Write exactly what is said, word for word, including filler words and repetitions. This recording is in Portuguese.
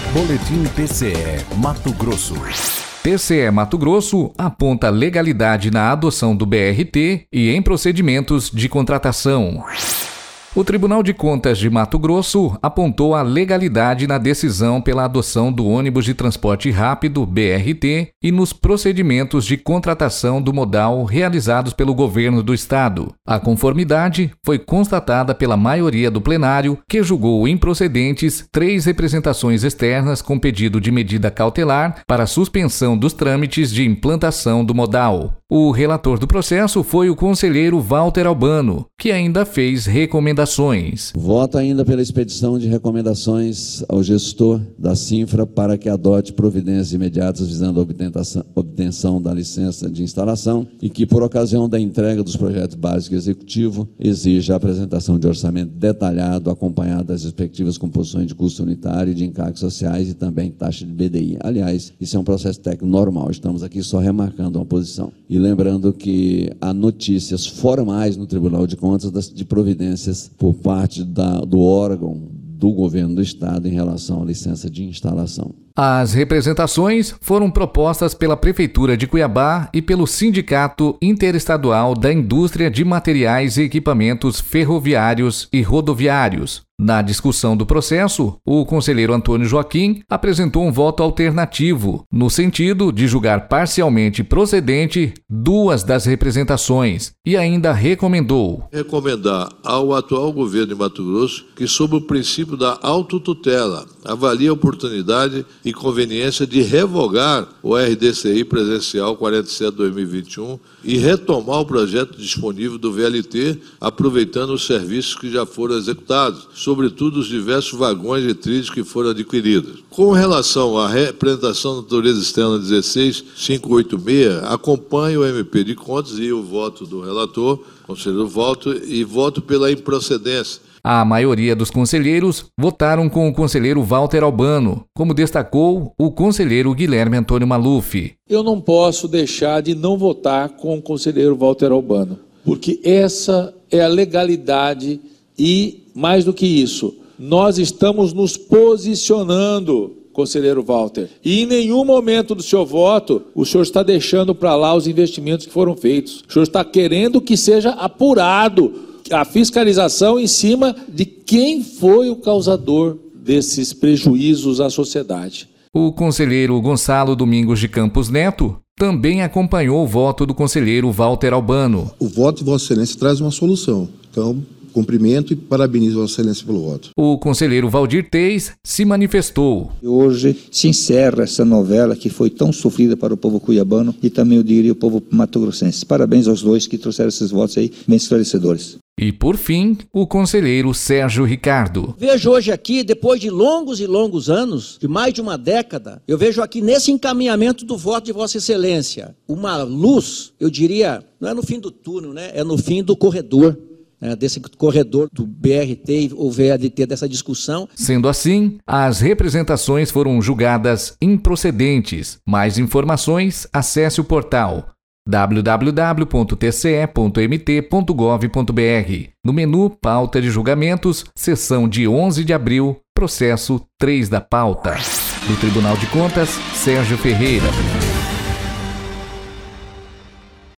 Boletim T C E Mato Grosso. T C E Mato Grosso aponta legalidade na adoção do B R T e em procedimentos de contratação. O Tribunal de Contas de Mato Grosso apontou a legalidade na decisão pela adoção do ônibus de transporte rápido, B R T, e nos procedimentos de contratação do modal realizados pelo governo do estado. A conformidade foi constatada pela maioria do plenário, que julgou improcedentes três representações externas com pedido de medida cautelar para suspensão dos trâmites de implantação do modal. O relator do processo foi o conselheiro Walter Albano, que ainda fez recomendações. Voto ainda pela expedição de recomendações ao gestor da Cinfra para que adote providências imediatas visando a obtenção da licença de instalação e que, por ocasião da entrega dos projetos básicos executivos, exija a apresentação de orçamento detalhado, acompanhado das respectivas composições de custo unitário e de encargos sociais e também taxa de B D I. Aliás, isso é um processo técnico normal, estamos aqui só remarcando uma posição. E lembrando que há notícias formais no Tribunal de Contas de providências por parte da, do órgão do governo do estado em relação à licença de instalação. As representações foram propostas pela Prefeitura de Cuiabá e pelo Sindicato Interestadual da Indústria de Materiais e Equipamentos Ferroviários e Rodoviários. Na discussão do processo, o conselheiro Antônio Joaquim apresentou um voto alternativo, no sentido de julgar parcialmente procedente duas das representações, e ainda recomendou recomendar ao atual governo de Mato Grosso que, sob o princípio da autotutela, avalie a oportunidade e conveniência de revogar o R D C I presencial quarenta e sete barra dois mil e vinte e um e retomar o projeto disponível do V L T, aproveitando os serviços que já foram executados, sobretudo os diversos vagões e trilhos que foram adquiridos. Com relação à representação da natureza externa dezesseis mil quinhentos e oitenta e seis, acompanho o M P de Contas e o voto do relator, conselheiro voto, e voto pela improcedência. A maioria dos conselheiros votaram com o conselheiro Walter Albano, como destacou o conselheiro Guilherme Antônio Maluf. Eu não posso deixar de não votar com o conselheiro Walter Albano, porque essa é a legalidade e, mais do que isso, nós estamos nos posicionando, conselheiro Walter. E em nenhum momento do seu voto, o senhor está deixando para lá os investimentos que foram feitos. O senhor está querendo que seja apurado a fiscalização em cima de quem foi o causador desses prejuízos à sociedade. O conselheiro Gonçalo Domingos de Campos Neto também acompanhou o voto do conselheiro Walter Albano. O voto de Vossa Excelência traz uma solução. Então, cumprimento e parabenizo Vossa Excelência pelo voto. O conselheiro Valdir Teis se manifestou. Hoje se encerra essa novela que foi tão sofrida para o povo cuiabano e também, eu diria, o povo mato-grossense. Parabéns aos dois que trouxeram esses votos aí bem esclarecedores. E, por fim, o conselheiro Sérgio Ricardo. Vejo hoje aqui, depois de longos e longos anos, de mais de uma década, eu vejo aqui nesse encaminhamento do voto de Vossa Excelência, uma luz, eu diria, não é no fim do túnel, né? É no fim do corredor. É, desse corredor do B R T ou V L T, dessa discussão. Sendo assim, as representações foram julgadas improcedentes. Mais informações, acesse o portal w w w ponto t c e ponto m t ponto gov ponto b r. No menu Pauta de Julgamentos, seção de onze de abril, processo três da pauta. Do Tribunal de Contas, Sérgio Ferreira.